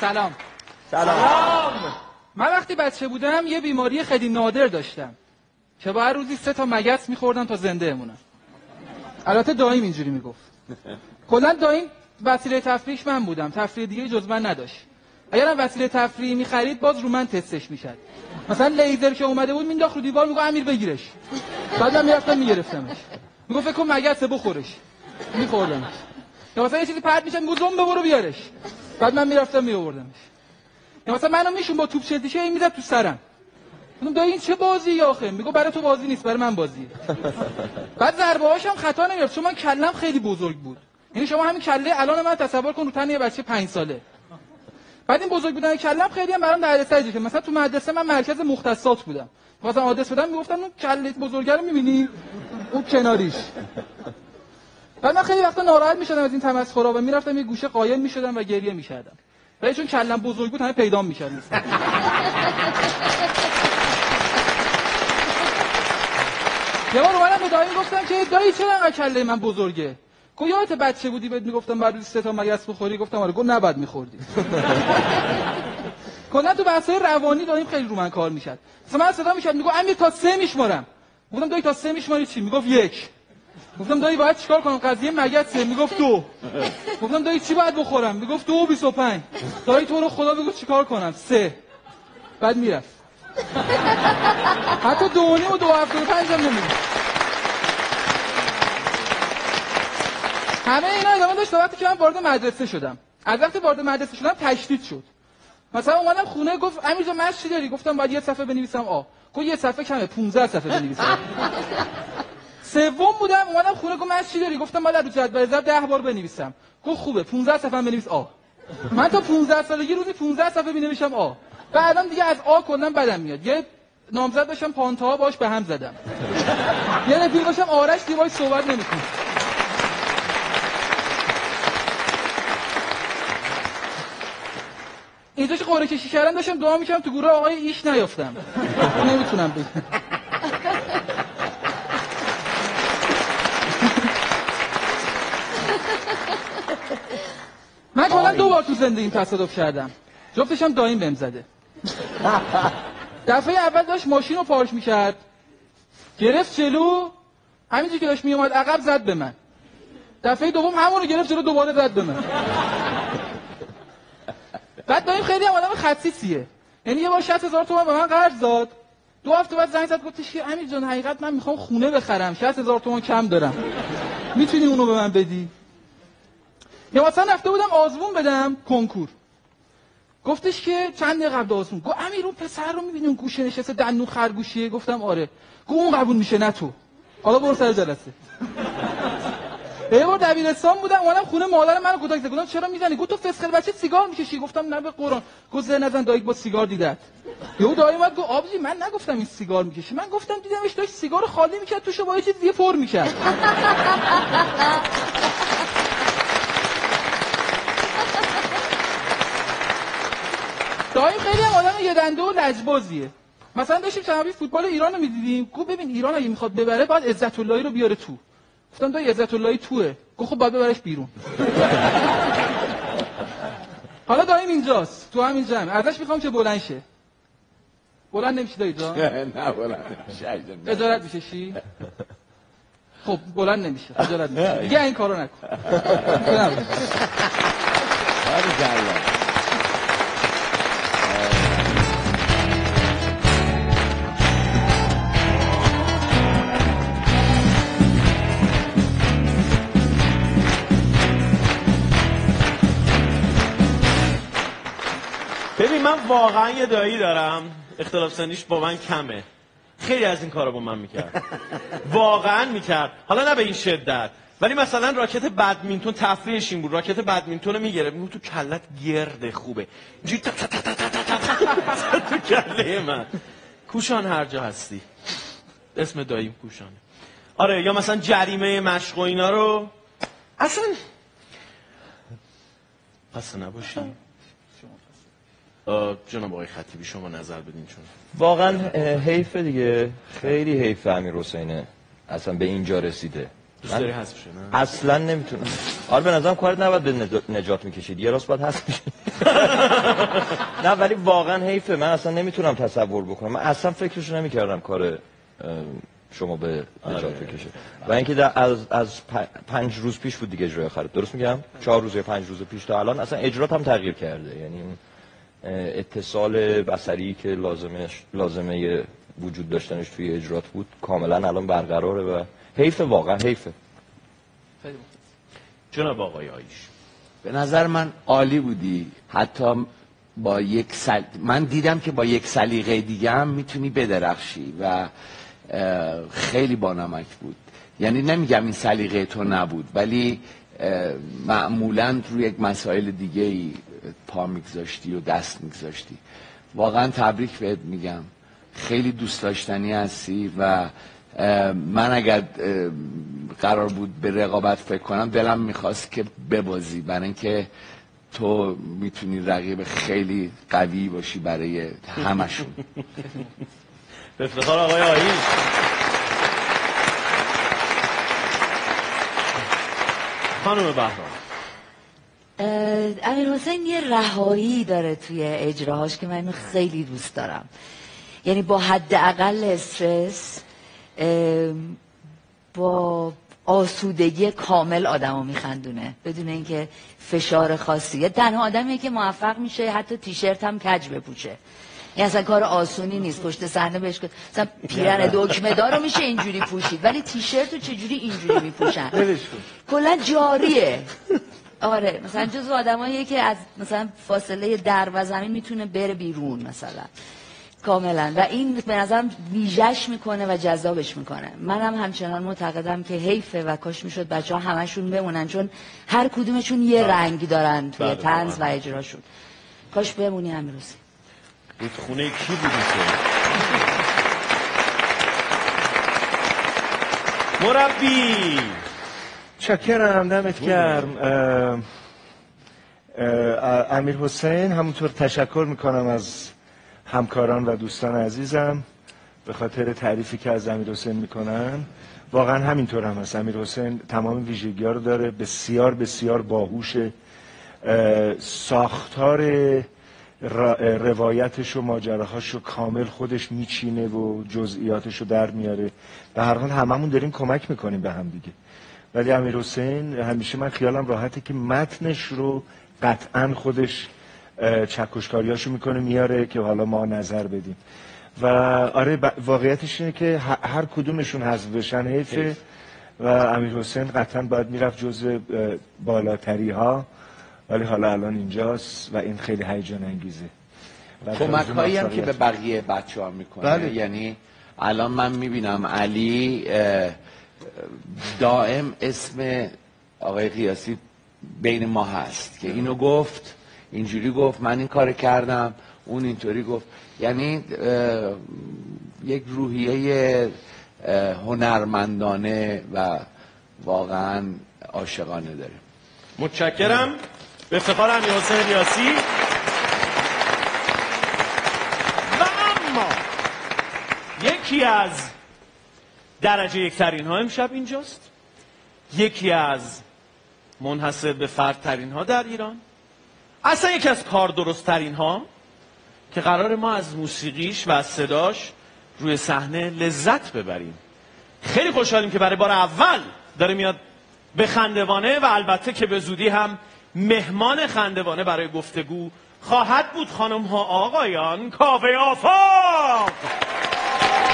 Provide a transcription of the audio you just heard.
سلام. من وقتی بچه بودم یه بیماری خیلی نادر داشتم که باید روزی 3 تا مگس می‌خوردم تا زنده بمونم. البته دایم اینجوری میگفت. کلا دایم وسیله تفریحش من بودم، تفریح دیگه جز من نداشت. اگرم وسیله تفریحی می‌خرید باز رو من تستش می‌شد. مثلا لیزر که اومده بود مینداخت رو دیوار میگفت امیر بگیرش. بعد من میرفتم میگرفتمش. میگفت فکر کن مگس بخورش. می‌خوردمش. یا مثلا یه چیزی پرت میشه میگفت زوم ببرو بیارش. بعد من میرفتم میآوردمش. یا مثلا منو میشون با توپ چلتیشه این میزد تو سرم. گفتم دایی این چه بازی آخه؟ میگه برای تو بازی نیست برای من بازیه. بعد ضربه هاشم خطا نمیرفت چون من کلم خیلی بزرگ بود. یعنی شما همین کله الان من تصور کن رو تن یه بچه 5 ساله. بعد این بزرگ بودن کلم خیلی هم برام دردسر که مثلا تو مدرسه من مرکز مختصات بودم. مثلا آدرس بدم میگفتن اون کله بزرگه رو میبینی؟ اون کناریش. بعد من خیلی وقتا ناراحت میشدم از این تمسخرها و میرفتم یه گوشه قایم میشدم و گریه میکردم. ولی چون کلم بزرگ بود همه پیدا می‌کرد. یه بار اومدم به دایی گفتم که دایی چرا انقدر کله من بزرگه؟ گفت یادت بچه بودی بهت میگفتم بعد 3 تا مگس بخوری؟ گفتم آره. گفت نباید می‌خوردی. کلا تو بحث‌های روانی داییم خیلی رو من کار می‌کرد. مثلا من صدا می‌کرد میگفت امیر تا 3 میشمارم. گفتم دایی تا 3 میشماری چی؟ میگفت 1. گفتم دایی باید چیکار کنم؟ قضیه مگسه. میگفت 2. گفتم دایی چی باید بخورم؟ میگفت 2.25. دایی تو رو خدا بگو چیکار کنم؟ 3. بعد میرفت. حتی 2.5 و 2.75 هم نمیگفت. همه اینا ادامه داشت تا وقتی که من وارد مدرسه شدم. از وقتی وارد مدرسه شدم تشدید شد. مثلا اومدم خونه گفت امیر جان مشق چی داری؟ گفتم باید یه صفحه بنویسم آ. گفت یه صفحه کمه 15 صفحه بنویسم. سوم بودم اومدم خونه گفت مشق چی داری؟ گفتم باید رو جدول ضرب 10 بار بنویسم. گفت خوبه 15 صفحه بنویس آ. من تا 15 سالگی روزی 15 صفحه می‌نوشتم آ. بعدم دیگه از آ کلا بدم میاد. یه نامزد داشتم پانتا باش به هم زدم. یه رفیق داشتم آرش دیگه صحبت نمی‌کنه. اینجاش قرعه کشی کردن داشتم دعا می‌کردم تو گروه آقای ایش نیافتم. نمیتونم بگم. من کلا 2 بار تو زندگیم تصادف کردم. جفتش هم دایم بهم زده. دفعه اول داشت ماشین رو پارک می‌کرد. گرفت جلو، همینجوری که داشت میومد عقب زد به من. دفعه دوم همون رو گرفت جلو دوباره زد به من. بعد دایم خیلی هم آدم خسیسیه. یعنی یه بار 60000 تومان به من قرض داد. 2 هفته بعد زنگ زد گفتش که امیر جان حقیقت من میخوام خونه بخرم 60000 تومان کم دارم. میتونی اونو به من بدی؟ یا مثلا رفته بودم آزمون بدم کنکور. گفتش که چند دقیقه قبل آزمون گفت امیر اون پسر رو میبینی اون گوشه نشسته دندون خرگوشیه؟ گفتم آره. گفت اون قبول میشه نه تو. حالا برو سر جلسه. یه بار دبیرستان بودم اومدم خونه مادر منو کتک زد. گفتم چرا میزنی؟ گفت تو فسخل بچه سیگار میکشی؟ گفتم نه به قرآن. گفت زه نزن دایی با سیگار دیدت. یهو دایی اومد گفت آبجی من نگفتم این سیگار میکشی. من گفتم دیدمش داشت سیگار خالی میکرد توشو با یه چیز دیگه پر میکرد. دایی خیلی هم آدم یه دنده و لجبازیه. مثلا داشتیم چند فوتبال ایران رو میدیدیم. گفت ببین ایران اگه میخواد ببره باید عزت اللهی رو بیاره تو. گفتم دایی عزت اللهی توئه. گفت خب باید ببرش بیرون. حالا داییم اینجاست تو همین جمع. ازش میخوام که بلند شه. بلند نمیشه دایی جان؟ نه بلند نمیشه. اجازت میشه شی؟ خب بلند نمیشه. اجازت میشه. دیگه این کارو نکن. ببین من واقعا یه دایی دارم اختلاف سنیش با من کمه. خیلی از این کارا با من میکرد. واقعا میکرد. حالا نه به این شدت. ولی مثلا راکت بدمینتون تفریحش این بود. راکت بدمینتون رو میگیره میگه تو کلت گرده خوبه. اینجوری تو کله من. کوشان هر جا هستی. اسم داییم کوشانه. آره یا مثلا جریمه مشق و اینا رو اصلا نباشی. جناب آقای خطیبی شما نظر بدین. چون واقعا حیفه دیگه، خیلی حیفه امیر حسینه اصلا به اینجا رسیده. دوست داری حذف شه؟ نه اصلا نمیتونم. آره به نظرم کارت نباید به نجات میکشید، یه راست باید حذف بشه. نه ولی واقعا حیفه، من اصلا نمیتونم تصور بکنم، من اصلا فکرشو نمیکردم کار شما به نجات بکشه. و اینکه از 5 روز پیش بود دیگه اجرای آخر، درست میگم؟ 4 روز یا 5 روز پیش تا الان اصلا اجرات هم تغییر کرده، یعنی اتصال بصری که لازمه وجود داشتنش توی اجرات بود کاملا الان برقراره و حیفه، واقعا حیفه. جناب آقای آیش، به نظر من عالی بودی، حتی با من دیدم که با یک سلیقه دیگه هم میتونی بدرخشی و خیلی بانمک بود. یعنی نمیگم این سلیقه تو نبود، ولی معمولا روی یک مسائل دیگه ای پا میگذاشتی و دست میگذاشتی. واقعا تبریک بهت میگم، خیلی دوست داشتنی هستی و من اگر قرار بود به رقابت فکر کنم دلم میخواست که ببازی، برای اینکه تو میتونی رقیب خیلی قوی باشی برای همشون. به افتخار آقای آیش. خانم بهرام، امیرحسین یه رهایی داره توی اجراهاش که من خیلی دوست دارم، یعنی با حداقل استرس، با آسودگی کامل آدمو میخندونه بدون اینکه فشار خاصی. یه تنها آدمیه که موفق میشه حتی تیشرت هم کج بپوشه، این اصلا کار آسونی نیست. پشت صحنه بهش مثلا پیرن دکمه دارو میشه اینجوری پوشید، ولی تیشرت رو چجوری اینجوری میپوشن؟ کلا جاریه. آره مثلا جزو آدماییه که از مثلا فاصله در و زمین میتونه بره بیرون مثلا کاملا، و این به نظرم ویژش میکنه و جذابش میکنه. منم همچنان معتقدم که حیفه و کاش میشد بچه‌ها همشون بمونن، چون هر کدومشون یه رنگ دارن توی طنز و اجراشون. کاش بمونی امیرحسین. خونه کی بودی تو؟ مربی چکرم، دمت گرم. امیرحسین، همونطور تشکر میکنم از همکاران و دوستان عزیزم به خاطر تعریفی که از امیرحسین میکنن. واقعا همینطور هم هست. امیرحسین تمام ویژگی‌ها رو داره، بسیار بسیار باهوشه، ساختار روایتش و ماجراهاش رو کامل خودش میچینه و جزئیاتش رو در میاره. به هر حال هممون داریم کمک میکنیم به هم دیگه، ولی امیرحسین همیشه من خیالم راحته که متنش رو قطعا خودش چکشکاریاشو میکنه میاره که حالا ما نظر بدیم. و آره واقعیتش اینه که هر کدومشون حذف بشن حیفه و امیرحسین قطعا باید میرفت جزء بالاتری ها، ولی حالا الان اینجاست و این خیلی هیجان انگیزه. کمک هایی هم که به بقیه بچه ها میکنه، یعنی الان من میبینم علی دائم اسم آقای قیاسی بین ما هست که اینو گفت، اینجوری گفت، من این کار کردم، اون اینطوری گفت. یعنی یک روحیه هنرمندانه و واقعا عاشقانه داره. متشکرم. به افتخار امیرحسین ریاسی. و اما یکی از درجه یکترین ها امشب اینجاست، یکی از منحصر به فرد ترین ها در ایران، اصلا یکی از کار درست ترین ها که قرار ما از موسیقیش و از صداش روی صحنه لذت ببریم. خیلی خوشحالیم که برای بار اول داره میاد به خندوانه و البته که به زودی هم مهمان خندوانه برای گفتگو خواهد بود. خانم ها آقایان، کاوه آفاق.